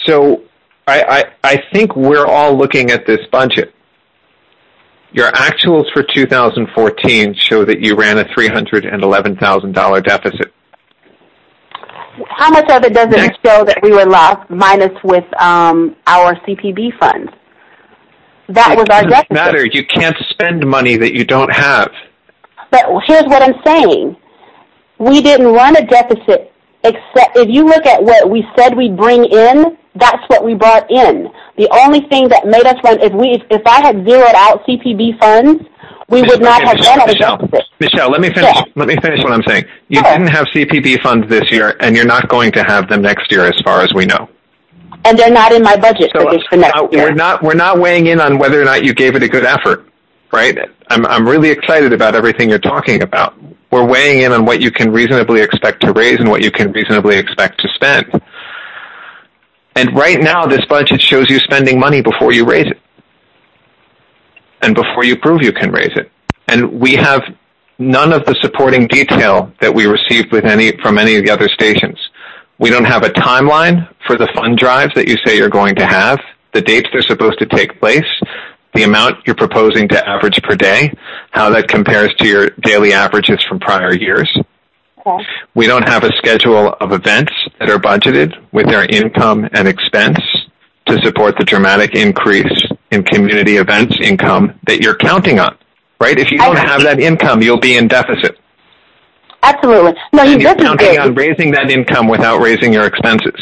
So I think we're all looking at this budget. Your actuals for 2014 show that you ran a $311,000 deficit. How much of it does it show that we were lost minus with our CPB funds? That was our deficit. It doesn't matter. You can't spend money that you don't have. But here's what I'm saying. We didn't run a deficit, except if you look at what we said we'd bring in, that's what we brought in. The only thing that made us run, if I had zeroed out CPB funds, we would not have run a deficit. Michelle, let me finish. Yeah. Let me finish what I'm saying. You didn't have CPB funds this year, and you're not going to have them next year, as far as we know. And they're not in my budget for next year. We're not weighing in on whether or not you gave it a good effort, right? I'm really excited about everything you're talking about. We're weighing in on what you can reasonably expect to raise and what you can reasonably expect to spend. And right now, this budget shows you spending money before you raise it, and before you prove you can raise it. And we have none of the supporting detail that we received from any of the other stations. We don't have a timeline for the fund drives that you say you're going to have, the dates they're supposed to take place, the amount you're proposing to average per day, how that compares to your daily averages from prior years. Okay. We don't have a schedule of events that are budgeted with their income and expense to support the dramatic increase in community events income that you're counting on, right? If you don't have that income, you'll be in deficit. Absolutely. No, you're counting on raising that income without raising your expenses.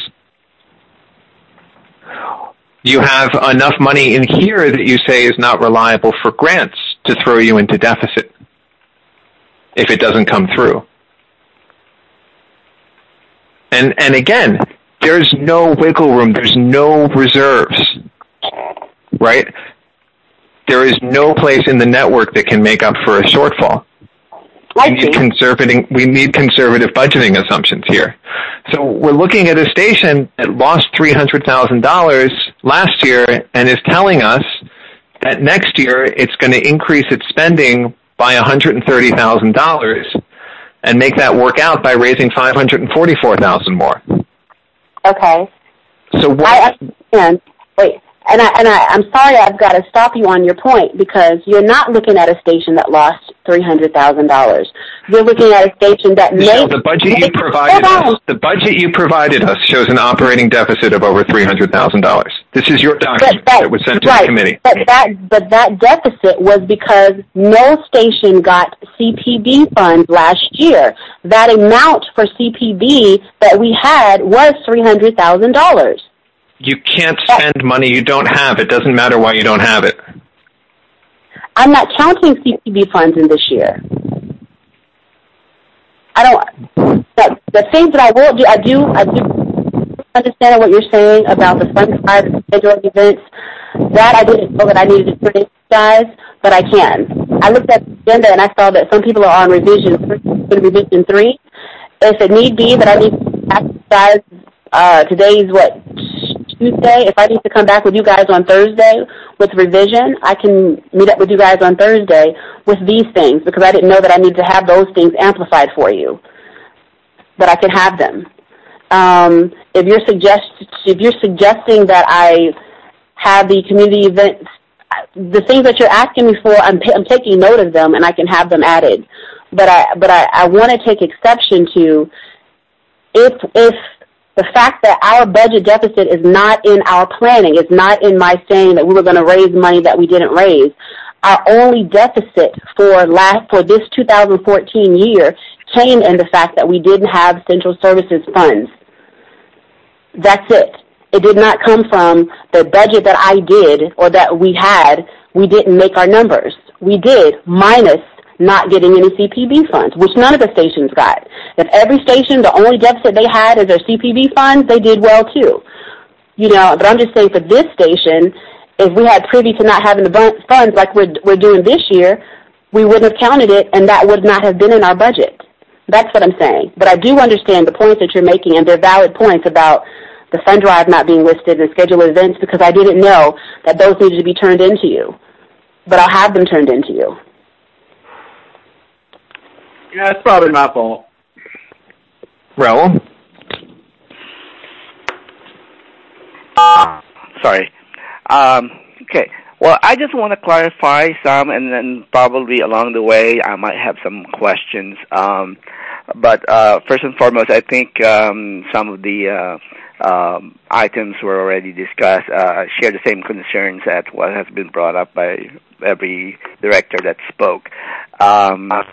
You have enough money in here that you say is not reliable for grants to throw you into deficit if it doesn't come through. And again, there's no wiggle room. There's no reserves, right? There is no place in the network that can make up for a shortfall. We need conservative budgeting assumptions here. So we're looking at a station that lost $300,000 last year and is telling us that next year it's going to increase its spending by $130,000 and make that work out by raising $544,000 more. Okay. So what? I understand. Wait. And I'm sorry I've got to stop you on your point, because you're not looking at a station that lost $300,000. You're looking at a station that the budget you provided us shows an operating deficit of over $300,000. This is your document that was sent to the committee. But that deficit was because no station got CPB funds last year. That amount for CPB that we had was $300,000. You can't spend money you don't have. It doesn't matter why you don't have it. I'm not counting CPB funds in this year. The things that I will do, I do understand what you're saying about the fund side of the scheduling events. That I didn't know that I needed to put in, guys, but I can. I looked at the agenda and I saw that some people are on revision 3. If it need be that I need to exercise, today's Tuesday. If I need to come back with you guys on Thursday with revision, I can meet up with you guys on Thursday with these things, because I didn't know that I needed to have those things amplified for you, but I can have them. If you're suggesting that I have the community events, the things that you're asking me for, I'm taking note of them and I can have them added. But I want to take exception to if the fact that our budget deficit is not in our planning, is not in my saying that we were going to raise money that we didn't raise. Our only deficit for this 2014 year came in the fact that we didn't have central services funds. That's it. It did not come from the budget that I did or that we had. We didn't make our numbers. We did, minus not getting any CPB funds, which none of the stations got. If every station, the only deficit they had is their CPB funds, they did well too. But I'm just saying for this station, if we had privy to not having the funds like we're doing this year, we wouldn't have counted it, and that would not have been in our budget. That's what I'm saying. But I do understand the points that you're making, and they're valid points about the fund drive not being listed and scheduled events, because I didn't know that those needed to be turned into you. But I'll have them turned into you. Yeah, it's probably my fault. Raul? Sorry. Okay. Well, I just want to clarify some, and then probably along the way I might have some questions. But first and foremost, I think some of the items were already discussed. Share the same concerns at what has been brought up by every director that spoke. My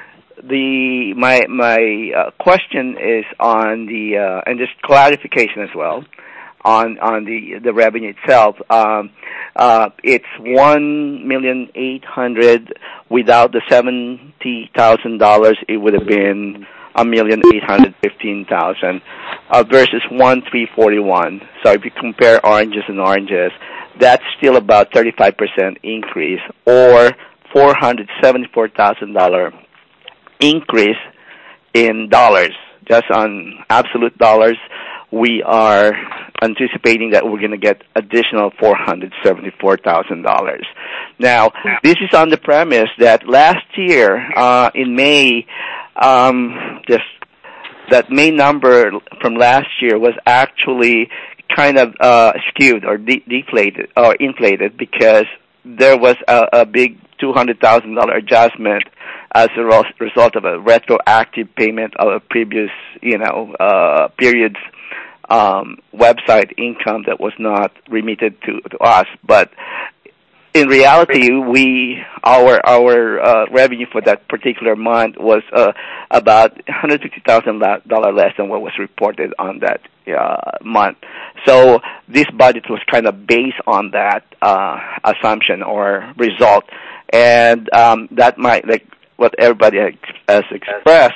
question is on the and just clarification as well on the revenue itself. It's $1,800,000 without the $70,000. It would have been $1,815,000 versus 1,341. So if you compare oranges and oranges, that's still about 35% increase, or $474,000 increase in dollars. Just on absolute dollars, we are anticipating that we're going to get additional $474,000. Now, this is on the premise that last year in May, that May number from last year was actually kind of skewed or deflated or inflated because there was a big $200,000 adjustment as a result of a retroactive payment of a previous, period's website income that was not remitted to us. But in reality, our revenue for that particular month was about $150,000 less than what was reported on that month. So this budget was kind of based on that assumption or result, and that might, like what everybody has expressed,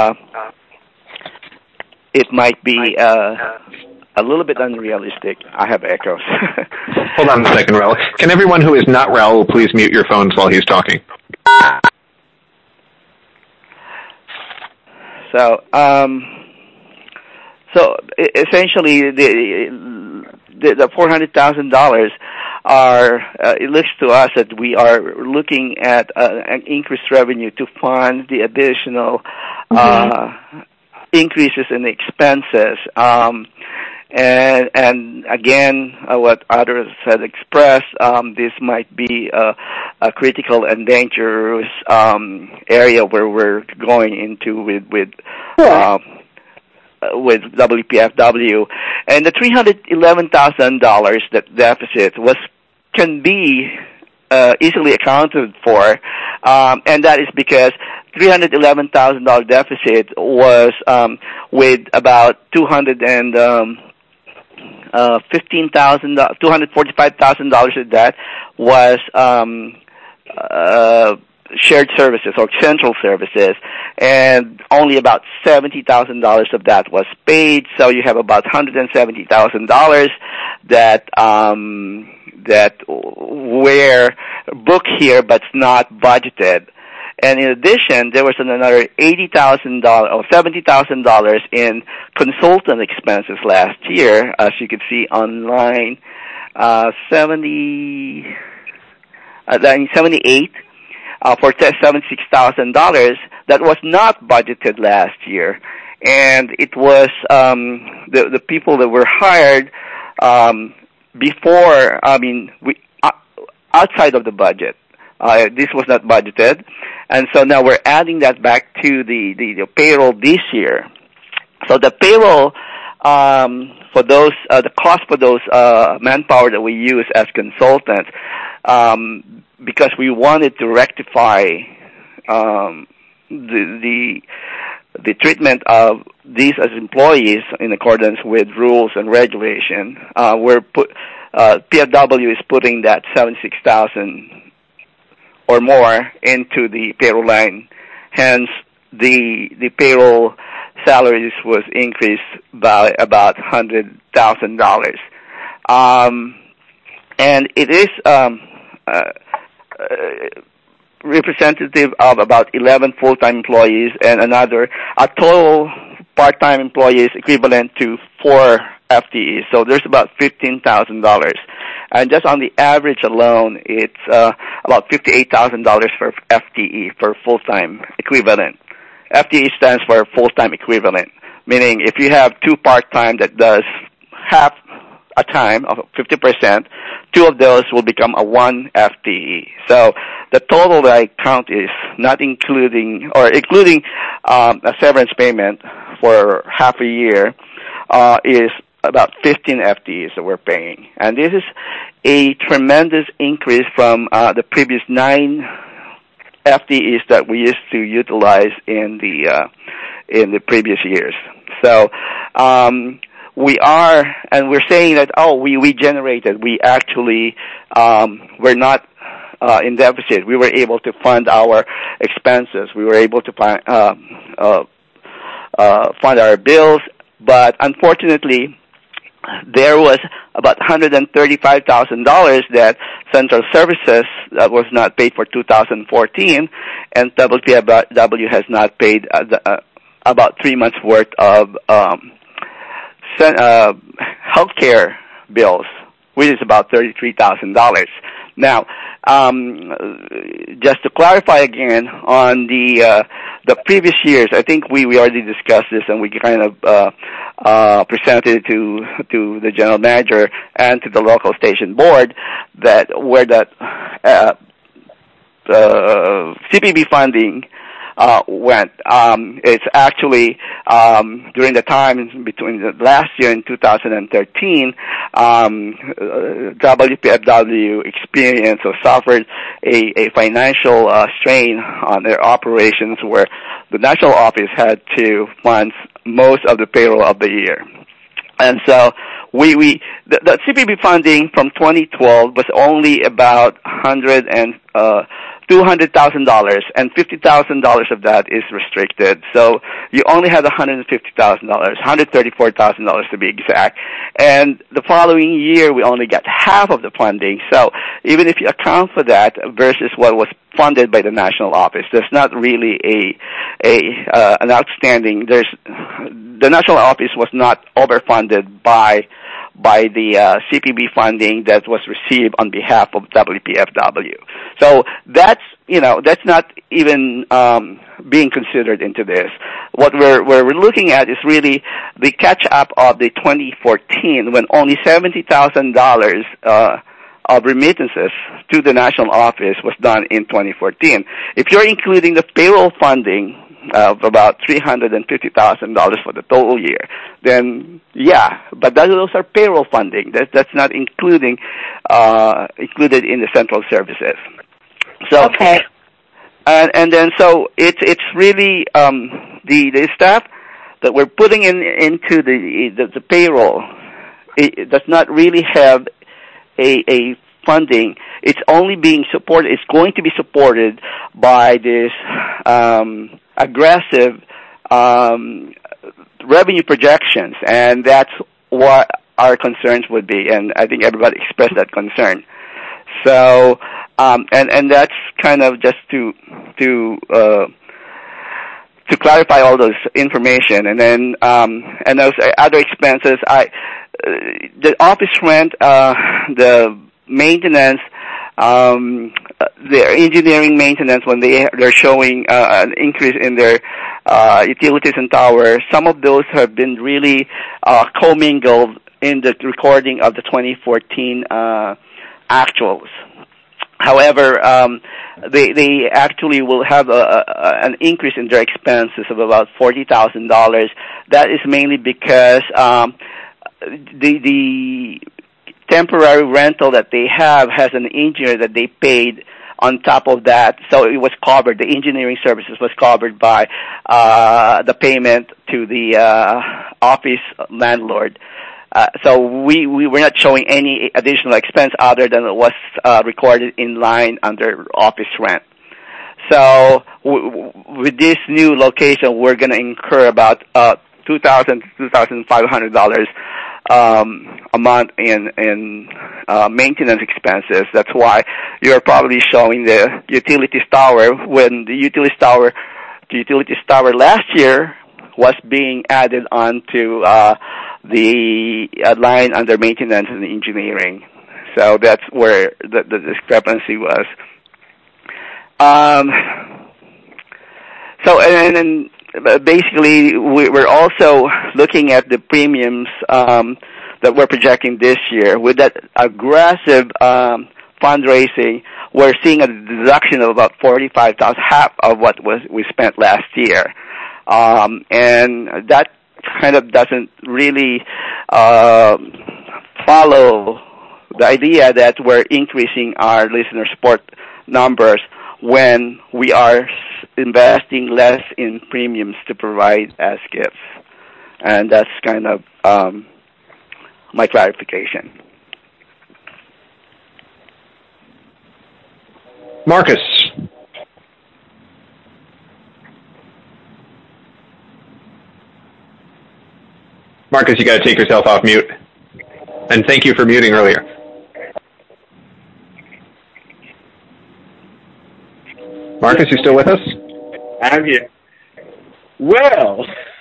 it might be a little bit unrealistic. I have echoes. Hold on a second, Raul. Can everyone who is not Raul please mute your phones while he's talking? So essentially, the $400,000 are. It looks to us that we are looking at an increased revenue to fund the additional increases in the expenses. And again, what others had expressed, this might be a critical and dangerous area where we're going into with WPFW, and the $311,000 that deficit can be easily accounted for, and that is because $311,000 deficit was with about $245,000 of that was shared services or central services, and only about $70,000 of that was paid. So you have about $170,000 that were booked here but's not budgeted. And in addition, there was another $80,000 or $70,000 in consultant expenses last year, as you can see online, 78 for $76,000 that was not budgeted last year, and it was the people that were hired before. Outside of the budget. This was not budgeted, and so now we're adding that back to the payroll this year. So the payroll for those, the cost for those manpower that we use as consultants, because we wanted to rectify the treatment of these as employees in accordance with rules and regulation. PFW is putting that $76,000 or more into the payroll line. Hence, the payroll salaries was increased by about $100,000. And it is representative of about 11 full-time employees and a total part-time employees equivalent to 4 FTEs. So there's about $15,000. And just on the average alone, it's about $58,000 for FTE, for full-time equivalent. FTE stands for full-time equivalent, meaning if you have 2 part-time that does half a time of 50%, 2 of those will become a 1 FTE. So the total that I count is not including a severance payment for half a year is about 15 FTEs that we're paying. And this is a tremendous increase from the previous 9 FTEs that we used to utilize in the previous years. So we're saying that we generated. We actually we're not in deficit. We were able to fund our expenses. We were able to fund our bills, but unfortunately, there was about $135,000 that Central Services that was not paid for 2014, and WPFW has not paid about 3 months worth of healthcare bills, which is about $33,000. Now, just to clarify again on the previous years, I think we already discussed this, and we kind of presented it to the general manager and to the local station board that where that CPB funding went. It's actually during the time between the last year and 2013, WPFW experienced or suffered a financial strain on their operations, where the national office had to fund most of the payroll of the year. And so the CPB funding from 2012 was only about $200,000, and $50,000 of that is restricted. So you only have $150,000, $134,000 to be exact. And the following year, we only got half of the funding. So even if you account for that versus what was funded by the national office, there's not really an outstanding. The national office was not overfunded by the CPB funding that was received on behalf of WPFW. So that's not even being considered into this. What we're looking at is really the catch up of the 2014, when only $70,000 of remittances to the national office was done in 2014. If you're including the payroll funding of about $350,000 for the total year, then yeah, but those are payroll funding. That's not included in the central services. So okay, and then so it's really the staff that we're putting into the payroll. It does not really have a funding. It's only being supported. It's going to be supported by this aggressive revenue projections, and that's what our concerns would be, and I think everybody expressed that concern. So, and that's kind of just to clarify all those information, and then and those other expenses. The office rent, the maintenance, their engineering maintenance, when they're showing an increase in their utilities and towers, some of those have been really commingled in the recording of the 2014 actuals. However, they actually will have an increase in their expenses of about $40,000. That is mainly because the temporary rental that they have has an engineer that they paid on top of that, so it was covered. The engineering services was covered by the payment to the office landlord. So we were not showing any additional expense other than it was recorded in line under office rent. So with this new location, we're going to incur about $2,000 to $2,500 a month in maintenance expenses. That's why you're probably showing the utilities tower when the utilities tower last year was being added onto the line under maintenance and engineering. So that's where the discrepancy was. So and basically we're also looking at the premiums that we're projecting this year, with that aggressive fundraising, we're seeing a deduction of about $45,000, half of what we spent last year, and that kind of doesn't really follow the idea that we're increasing our listener support numbers when we are investing less in premiums to provide as gifts. And that's kind of my clarification. Marcus. Marcus, you got to take yourself off mute. And thank you for muting earlier. Marcus, you still with us? I'm here. Well,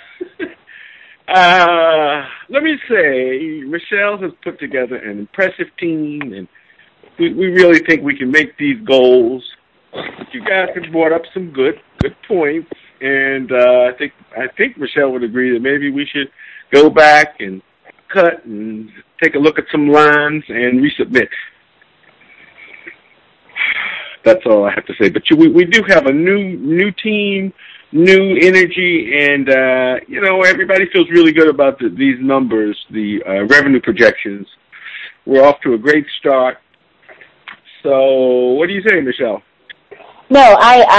let me say, Michelle has put together an impressive team, and we really think we can make these goals. You guys have brought up some good points, and I think Michelle would agree that maybe we should go back and cut and take a look at some lines and resubmit. That's all I have to say. But we do have a new team, new energy, and everybody feels really good about these numbers, the revenue projections. We're off to a great start. So, what do you say, Michelle? No,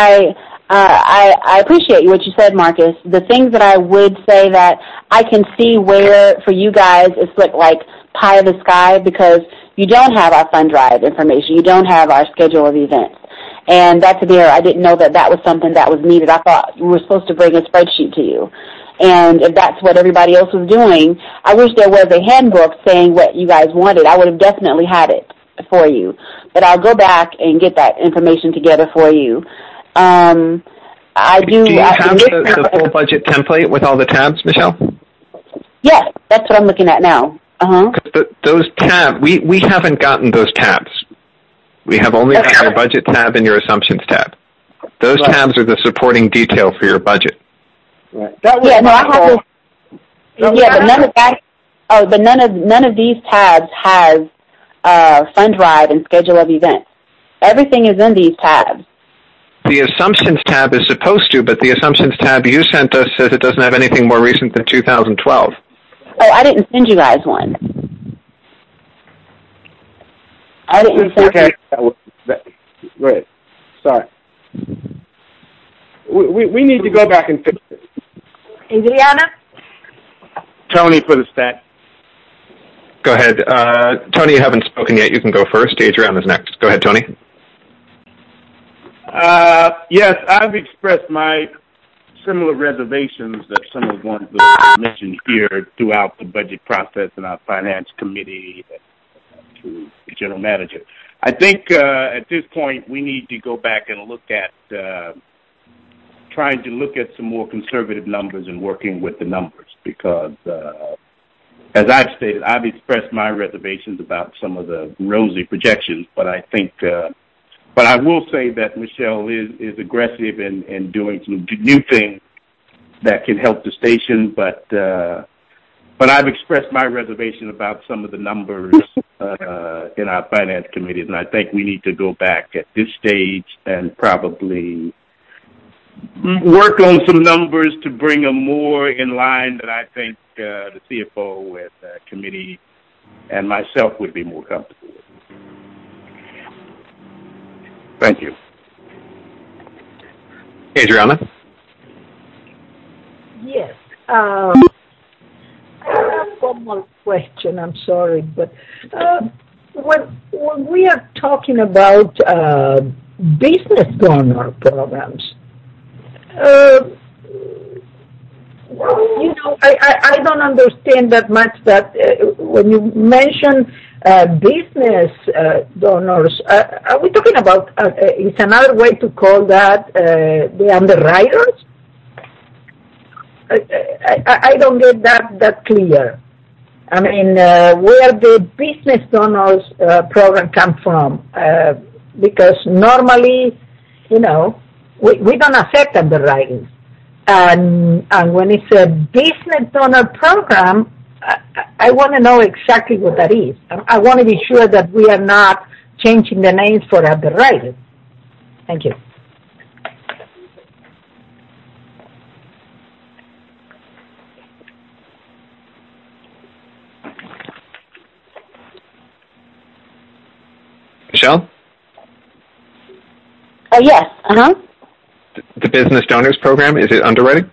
I appreciate what you said, Marcus. The things that I would say that I can see where for you guys it's like pie in the sky, because you don't have our fund drive information. You don't have our schedule of events. And that's an error. I didn't know that was something that was needed. I thought we were supposed to bring a spreadsheet to you. And if that's what everybody else was doing, I wish there was a handbook saying what you guys wanted. I would have definitely had it for you. But I'll go back and get that information together for you. Do you have the full budget template with all the tabs, Michelle? Yes, that's what I'm looking at now. Those tabs, we haven't gotten those tabs. We have only got your budget tab and your assumptions tab. Those tabs are the supporting detail for your budget. Right. But none of these tabs has fund drive and schedule of events. Everything is in these tabs. The assumptions tab is supposed to, but the assumptions tab you sent us says it doesn't have anything more recent than 2012. Oh, I didn't send you guys one. I didn't send you. Go ahead. Sorry. We need to go back and fix it. Adriana? Tony for the stat. Go ahead. Tony, you haven't spoken yet. You can go first. Adriana's next. Go ahead, Tony. Yes, I've expressed my similar reservations that some of the ones that I mentioned here throughout the budget process in our finance committee to the general manager. I think at this point we need to go back and look at trying to look at some more conservative numbers and working with the numbers, because as I've stated, I've expressed my reservations about some of the rosy projections, but I think but I will say that Michelle is aggressive in doing some new things that can help the station, but I've expressed my reservation about some of the numbers in our finance committees, and I think we need to go back at this stage and probably work on some numbers to bring them more in line that I think the CFO and the committee and myself would be more comfortable with. Thank you. Adriana? Yes. I have one more question. I'm sorry, but when we are talking about business donor programs, I don't understand that much that when you mention business donors, are we talking about, is another way to call that the underwriters? I don't get that clear. I mean, where the business donors program come from? Because normally, we don't accept underwriting. And when it's a business donor program, I I want to know exactly what that is. I want to be sure that we are not changing the names for underwriters. Thank you. Michelle? Oh, yes. Uh-huh. The Business Donors Program, is it underwriting?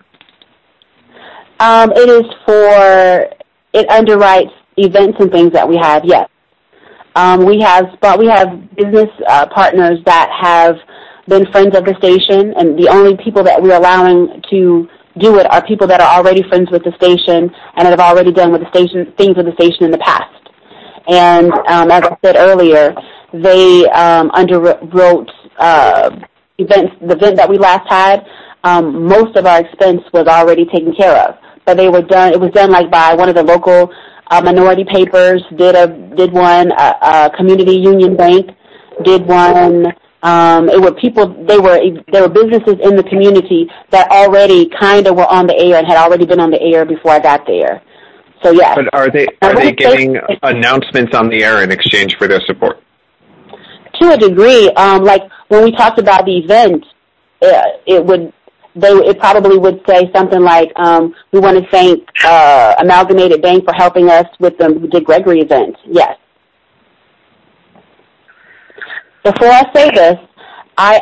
It is it underwrites events and things that we have, yes. We have business partners that have been friends of the station, and the only people that we're allowing to do it are people that are already friends with the station and that have already done with the station things with the station in the past. And as I said earlier, they underwrote events. The event that we last had, most of our expense was already taken care of. But they were done. It was done like by one of the local minority papers. Did one. Community Union Bank did one. It were people. There were businesses in the community that already kind of were on the air and had already been on the air before I got there. So yeah. But are they giving announcements on the air in exchange for their support? To a degree, like when we talked about the event, it probably would say something like, we want to thank Amalgamated Bank for helping us with the Dick Gregory event. Yes. Before I say this, I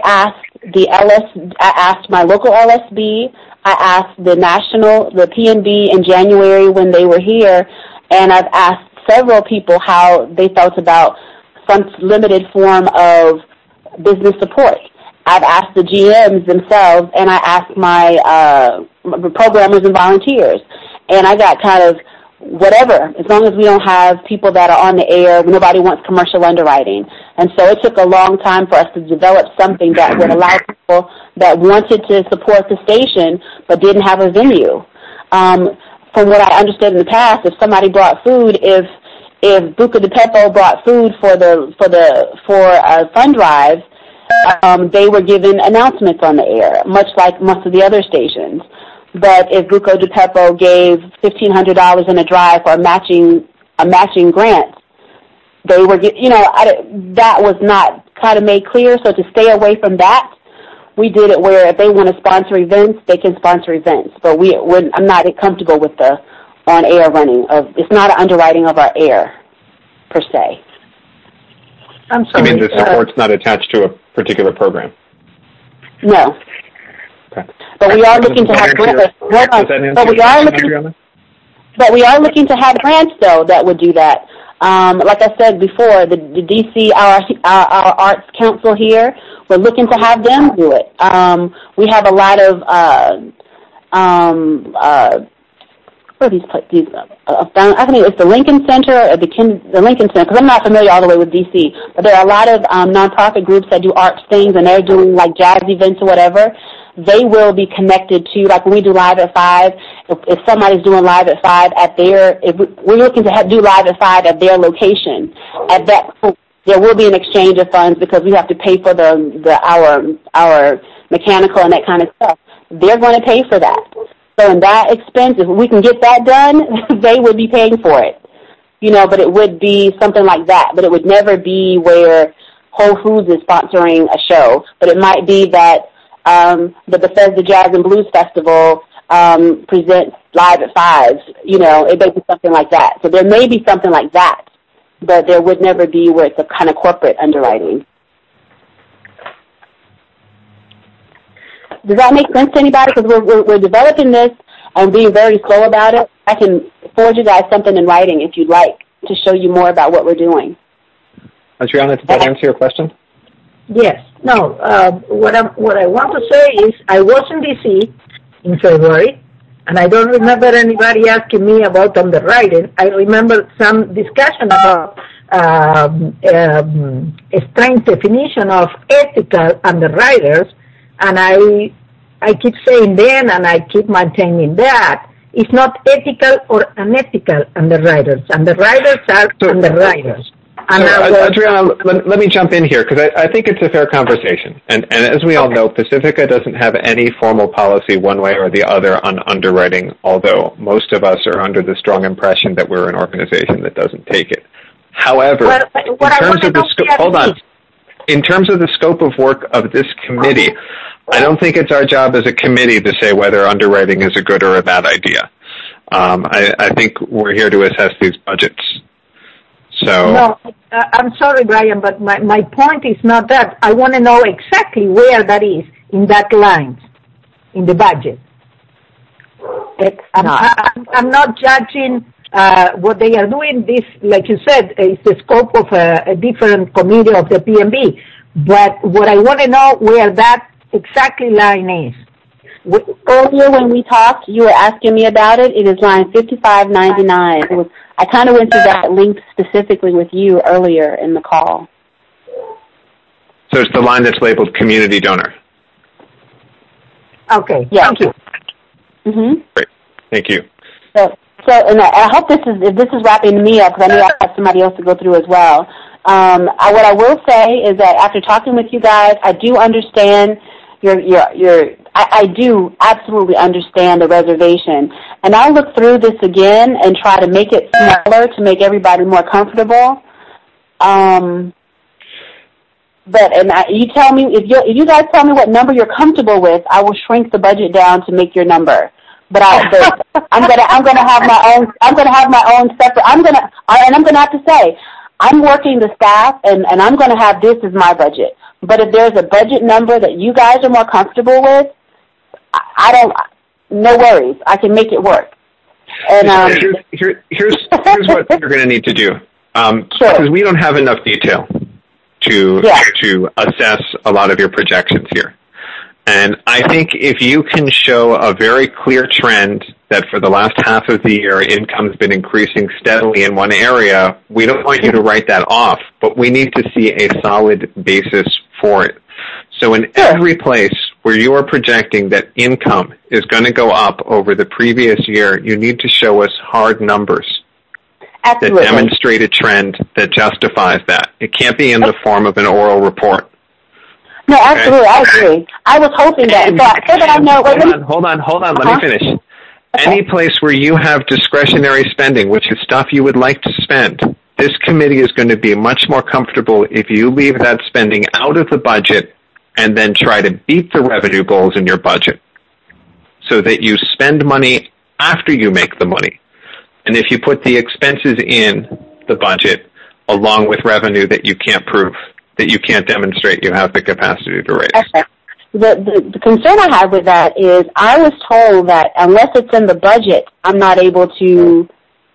asked my local LSB, I asked the PNB in January when they were here, and I've asked several people how they felt about some limited form of business support. I've asked the GMs themselves, and I asked my programmers and volunteers, and I got kind of whatever, as long as we don't have people that are on the air, nobody wants commercial underwriting. And so it took a long time for us to develop something that would allow people that wanted to support the station but didn't have a venue. From what I understood in the past, if somebody brought food, if Buca de Beppo brought food for a fund drive, they were given announcements on the air, much like most of the other stations. But if Buca de Beppo gave $1,500 in a drive for a matching grant, they were, that was not kind of made clear. So to stay away from that, we did it where if they want to sponsor events, they can sponsor events. But I'm not comfortable with the on-air running of. It's not an underwriting of our air per se. I'm sorry. You mean the support's not attached to a particular program? No. Okay. But we are looking to have grants. But we are looking to have grants though that would do that. Like I said before, the DC, our Arts Council here, we're looking to have them do it. We have a lot of what are these I think it's the Lincoln Center or the Lincoln Center, because I'm not familiar all the way with DC, but there are a lot of nonprofit groups that do arts things, and they're doing like jazz events or whatever. They will be connected to, like when we do Live at 5, if somebody's doing Live at 5 we're looking to do Live at 5 at their location, at that point, there will be an exchange of funds because we have to pay for our mechanical and that kind of stuff. They're going to pay for that. So in that expense, if we can get that done, they would be paying for it. But it would be something like that. But it would never be where Whole Foods is sponsoring a show. But it might be that the Bethesda Jazz and Blues Festival presents Live at 5. It may be something like that. So there may be something like that, but there would never be where it's a kind of corporate underwriting. Does that make sense to anybody? Because we're developing this and being very slow about it. I can forward you guys something in writing if you'd like to show you more about what we're doing. Adriana, did that answer your question? Yes. No. What I want to say is I was in D.C. in February, and I don't remember anybody asking me about underwriting. I remember some discussion about a strange definition of ethical underwriters, and I keep saying then, and I keep maintaining that it's not ethical or unethical underwriters. Underwriters are underwriters. Adriana, let me jump in here because I think it's a fair conversation. And as we all know, Pacifica doesn't have any formal policy one way or the other on underwriting, although most of us are under the strong impression that we're an organization that doesn't take it. However, in terms of the scope of work of this committee, I don't think it's our job as a committee to say whether underwriting is a good or a bad idea. I think we're here to assess these budgets. So. No, I'm sorry, Brian, but my point is not that. I want to know exactly where that is in that line, in the budget. I'm not judging what they are doing. This, like you said, is the scope of a different committee of the PMB. But what I want to know where that exactly line is. Earlier when we talked, you were asking me about it. It is line 5599. I kind of went through that link specifically with you earlier in the call. So it's the line that's labeled community donor. Okay. Yeah. Thank you. Mm-hmm. Great. Thank you. So, and I hope this is wrapping me up because I know I have somebody else to go through as well. What I will say is that after talking with you guys, I do understand I do absolutely understand the reservation. And I'll look through this again and try to make it smaller to make everybody more comfortable. You tell me, if you guys tell me what number you're comfortable with, I will shrink the budget down to make your number. But I'm gonna have my own separate, I'm gonna have to say, I'm working the staff and I'm gonna have this as my budget. But if there's a budget number that you guys are more comfortable with, no worries. I can make it work. And here's what you're going to need to do. Because we don't have enough detail to assess a lot of your projections here. And I think if you can show a very clear trend that for the last half of the year, income's been increasing steadily in one area, we don't want you to write that off, but we need to see a solid basis for it. So in every place where you are projecting that income is going to go up over the previous year, you need to show us hard numbers that demonstrate a trend that justifies that. It can't be in the form of an oral report. No, absolutely, I agree. I was hoping that. So that I know. Hold on. Let me finish. Okay. Any place where you have discretionary spending, which is stuff you would like to spend, this committee is going to be much more comfortable if you leave that spending out of the budget and then try to beat the revenue goals in your budget so that you spend money after you make the money. And if you put the expenses in the budget along with revenue that you can't prove, that you can't demonstrate you have the capacity to raise. Okay. The concern I have with that is I was told that unless it's in the budget, I'm not able to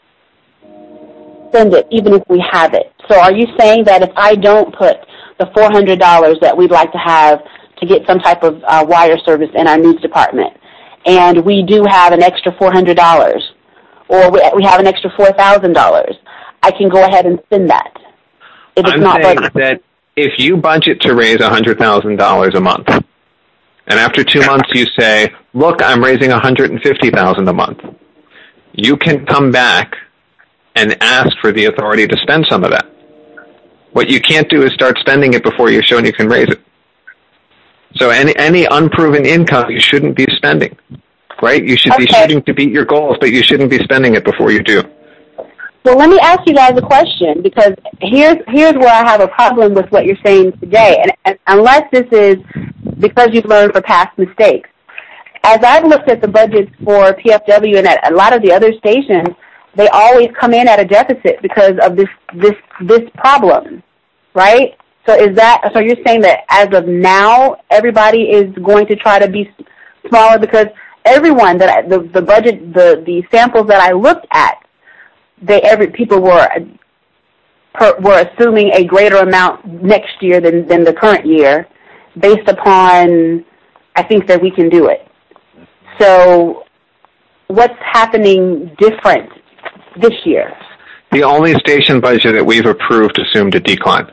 spend it, even if we have it. So are you saying that if I don't put the $400 that we'd like to have to get some type of wire service in our news department, and we do have an extra $400, or we have an extra $4,000, I can go ahead and spend that? If it's not budgeted. That if you budget to raise $100,000 a month, and after 2 months you say, look, I'm raising $150,000 a month, you can come back and ask for the authority to spend some of that. What you can't do is start spending it before you're shown you can raise it. So any unproven income you shouldn't be spending, right? You should be shooting to beat your goals, but you shouldn't be spending it before you do. Well, let me ask you guys a question, because here's where I have a problem with what you're saying today, and unless this is because you've learned from past mistakes. As I've looked at the budgets for PFW and at a lot of the other stations, they always come in at a deficit because of this problem, right? So so you're saying that as of now, everybody is going to try to be smaller because everyone the budget, the samples that I looked at, people were assuming a greater amount next year than the current year, based upon, I think that we can do it. So what's happening different this year? The only station budget that we've approved assumed a decline.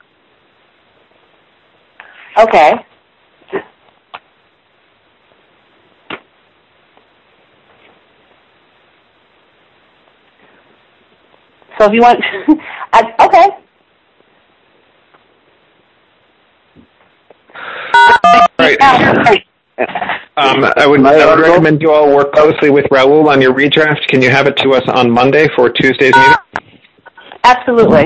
Okay. So if you want, okay. right. I would recommend you all work closely with Raul on your redraft. Can you have it to us on Monday for Tuesday's meeting? Absolutely.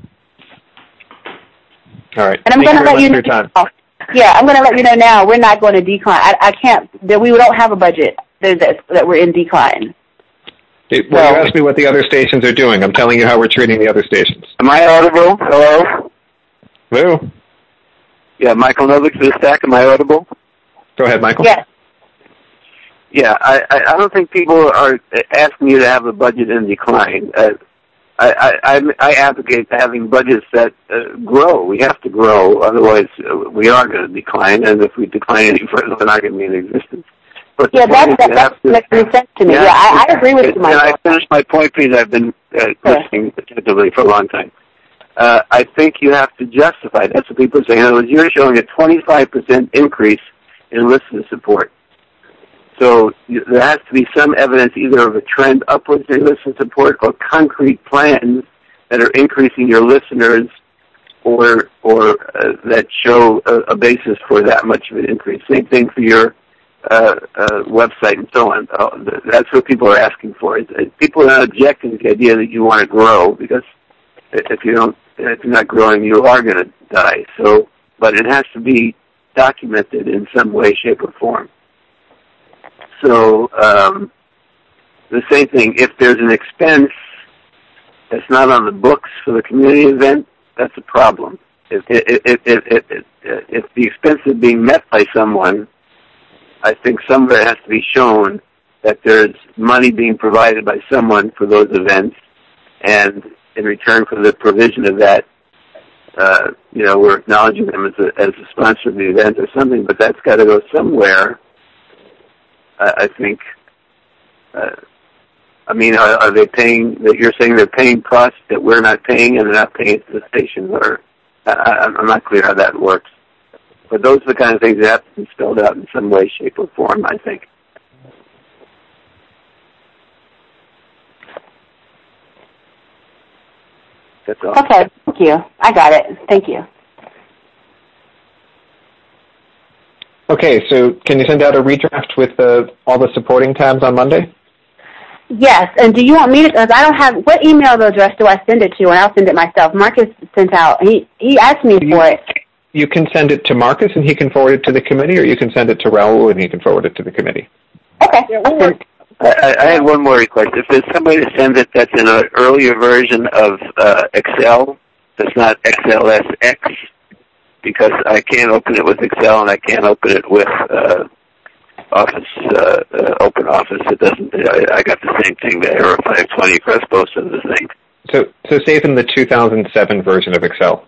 All right. And I'm going to let you know. Yeah, I'm going to let you know now. We're not going to decline. I can't. We don't have a budget that we're in decline. You asked me what the other stations are doing. I'm telling you how we're treating the other stations. Am I audible? Hello? Hello? Yeah, Michael Novik to the Stack. Am I audible? Go ahead, Michael. Yes. Yeah, I don't think people are asking you to have a budget in decline. I advocate having budgets that grow. We have to grow, otherwise we are going to decline, and if we decline any further, we're not going to be in existence. But yeah, that makes sense to me. Yeah, I agree with you, Michael. And I finished my point because I've been listening attentively for a long time. I think you have to justify. That's what people are saying. In other words, you're showing a 25% increase in listener support. So there has to be some evidence either of a trend upwards in listener support or concrete plans that are increasing your listeners or that show a basis for that much of an increase. Same thing for your website and so on. That's what people are asking for. People are not objecting to the idea that you want to grow, because if you're not growing, you are going to die. So, but it has to be documented in some way, shape, or form. So the same thing. If there's an expense that's not on the books for the community event, that's a problem. If the expense is being met by someone, I think somewhere has to be shown that there's money being provided by someone for those events, and in return for the provision of that, we're acknowledging them as a sponsor of the event or something. But that's got to go somewhere. I think. Are they paying? That you're saying they're paying costs that we're not paying, and they're not paying it to the station, or I'm not clear how that works. But those are the kind of things that have to be spelled out in some way, shape, or form, I think. That's all. Okay, thank you. I got it. Thank you. Okay, so can you send out a redraft with all the supporting tabs on Monday? Yes, and do you want me to, because I don't have, what email address do I send it to, and I'll send it myself. Marcus sent out, he asked me for it. You can send it to Marcus and he can forward it to the committee, or you can send it to Raul and he can forward it to the committee. Okay. I had one more request. If there's somebody to send it that's in an earlier version of Excel, that's not XLSX, because I can't open it with Excel and I can't open it with Open Office. It doesn't. I got the same thing, the error 520 across both of the things. So save in the 2007 version of Excel.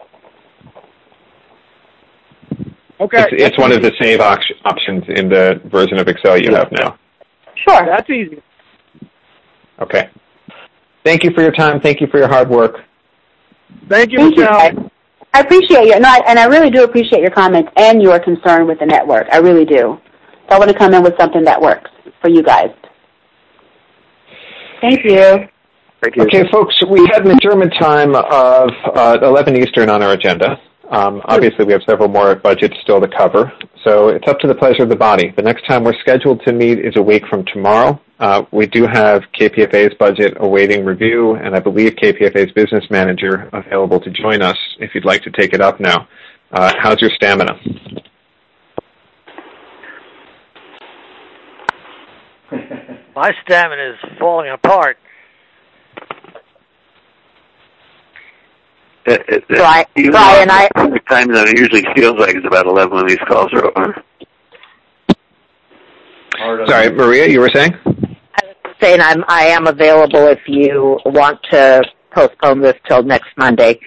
Okay. It's one of the save options in the version of Excel you have now. Sure. That's easy. Okay. Thank you for your time. Thank you for your hard work. Thank you, Michelle. I appreciate you. No, and I really do appreciate your comments and your concern with the network. I really do. So I want to come in with something that works for you guys. Thank you. Thank you. Okay, folks, we had an adjournment time of 11 Eastern on our agenda. Obviously, we have several more budgets still to cover, so it's up to the pleasure of the body. The next time we're scheduled to meet is a week from tomorrow. We do have KPFA's budget awaiting review, and I believe KPFA's business manager available to join us if you'd like to take it up now. How's your stamina? My stamina is falling apart. Brian, the time that it usually feels like it's about 11 when these calls are over. Sorry, Maria, you were saying? I was saying I am available if you want to postpone this till next Monday.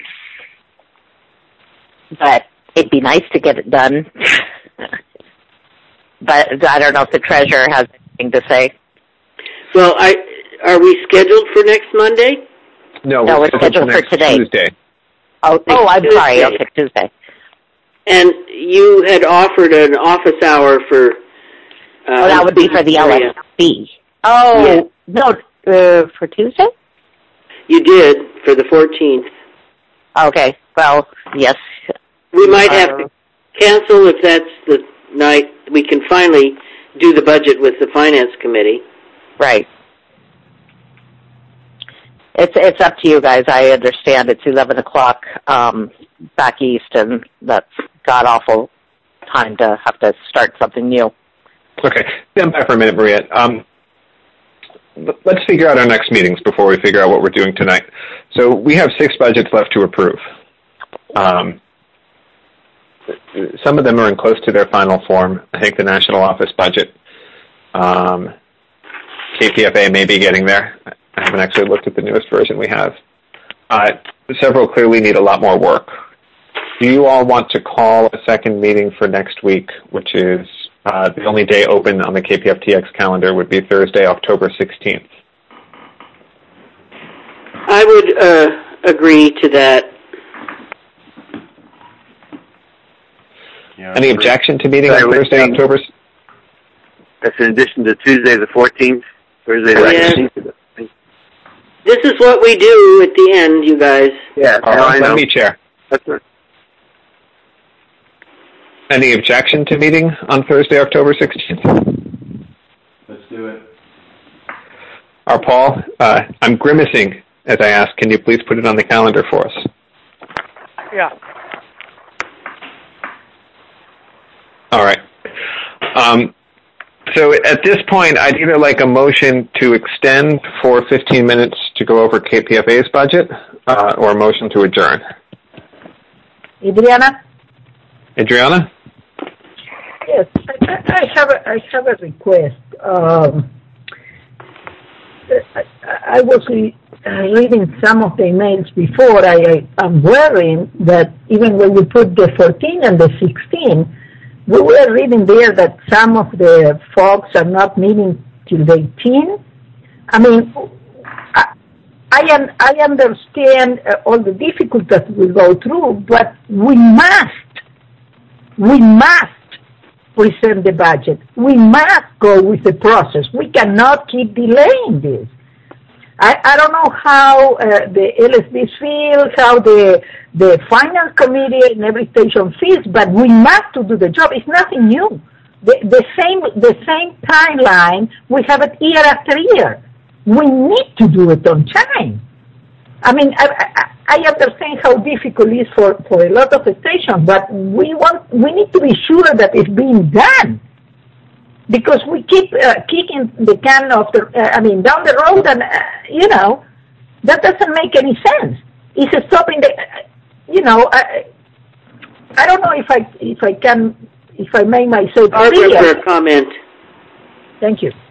But it'd be nice to get it done. But I don't know if the treasurer has anything to say. Well, are we scheduled for next Monday? No, we're scheduled for today. Tuesday. Oh, I'm sorry. Okay, Tuesday. And you had offered an office hour for... that would be for the LSB. Oh, yeah. No, for Tuesday? You did, for the 14th. Okay, well, yes. We might have to cancel if that's the night we can finally do the budget with the Finance Committee. Right. It's up to you guys. I understand it's 11 o'clock back east, and that's god-awful time to have to start something new. Okay. Stand by for a minute, Maria. Let's figure out our next meetings before we figure out what we're doing tonight. So we have 6 budgets left to approve. Some of them are in close to their final form. I think the national office budget, KPFA may be getting there. I haven't actually looked at the newest version we have. Several clearly need a lot more work. Do you all want to call a second meeting for next week, which is the only day open on the KPFTX calendar would be Thursday, October 16th? I would agree to that. Yeah, any objection to meeting on Thursday, October? That's in addition to Tuesday the 14th, Thursday the 16th. This is what we do at the end, you guys. Yeah, let me chair. That's right. Any objection to meeting on Thursday, October 16th? Let's do it. Paul, I'm grimacing as I ask, can you please put it on the calendar for us? Yeah. All right. So at this point, I'd either like a motion to extend for 15 minutes to go over KPFA's budget, or a motion to adjourn. Adriana? Yes, I have a request. I was reading some of the emails before. I'm worrying that even when we put the 14 and the 16, we were reading there that some of the folks are not meeting till the 18. I mean, I understand all the difficulties we go through, but we must present the budget. We must go with the process. We cannot keep delaying this. I don't know how the LSD feels, how the finance committee and every station feels, but we must to do the job. It's nothing new. The same timeline, we have it year after year. We need to do it on time. I mean, I understand how difficult it is for a lot of the stations, but we need to be sure that it's being done. Because we keep kicking the can down the road, and that doesn't make any sense. It's stopping the, I don't know if I make myself clear. For a comment. Thank you.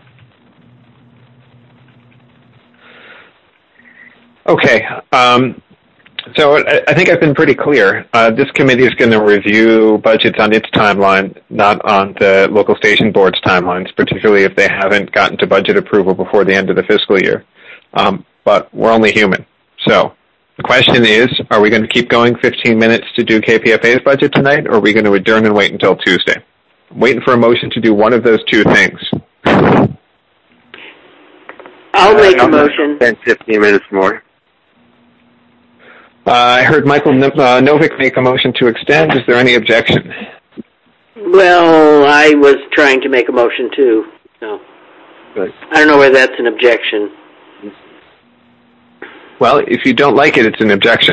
Okay. So I think I've been pretty clear. This committee is going to review budgets on its timeline, not on the local station board's timelines, particularly if they haven't gotten to budget approval before the end of the fiscal year. But we're only human. So the question is, are we going to keep going 15 minutes to do KPFA's budget tonight, or are we going to adjourn and wait until Tuesday? I'm waiting for a motion to do one of those two things. I'll make a motion. 10-15 minutes more. I heard Michael Novick make a motion to extend. Is there any objection? Well, I was trying to make a motion too. So Good. I don't know whether that's an objection. Well, if you don't like it, it's an objection.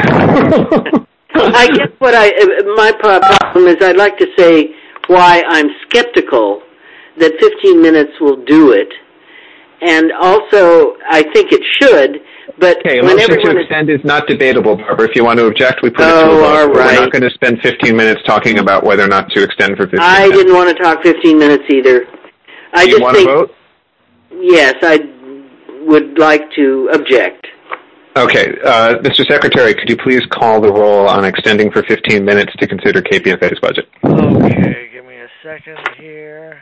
I guess my problem is I'd like to say why I'm skeptical that 15 minutes will do it. And also, I think it should, but okay, a motion to extend is not debatable, Barbara. If you want to object, we put it to a vote. All right. We're not going to spend 15 minutes talking about whether or not to extend for 15 minutes. I didn't want to talk 15 minutes either. Do you want to vote? Yes, I would like to object. Okay. Mr. Secretary, could you please call the roll on extending for 15 minutes to consider KPFA's budget? Okay, give me a second here.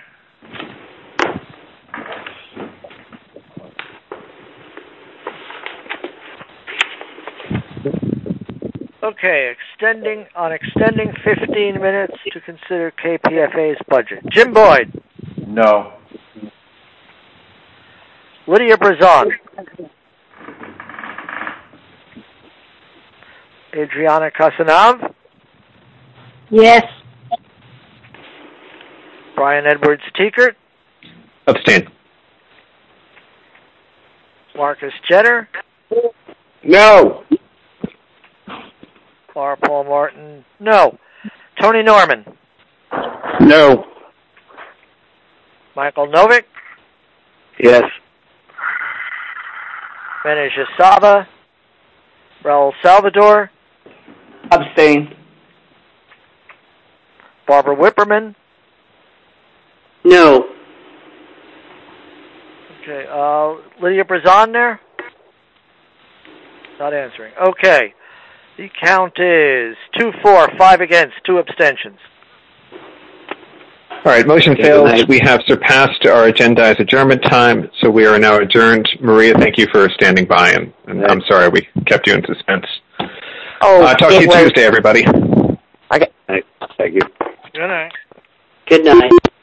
Okay, extending 15 minutes to consider KPFA's budget. Jim Boyd. No. Lydia Brazon. Adriana Casanov. Yes. Brian Edwards Teekert. Abstain. Marcus Jetter. No. Laura Paul Martin. No. Tony Norman. No. Michael Novick. Yes. Manish Asaba. Raul Salvador. Abstain. Barbara Whipperman. No. Okay. Lydia Brazon there? Not answering. Okay. The count is 2-4, 5 against, 2 abstentions. All right, motion fails. We have surpassed our agendized adjournment time, so we are now adjourned. Maria, thank you for standing by, and I'm sorry we kept you in suspense. Talk to you Tuesday, everybody. Okay. Thank you. Good night. Good night.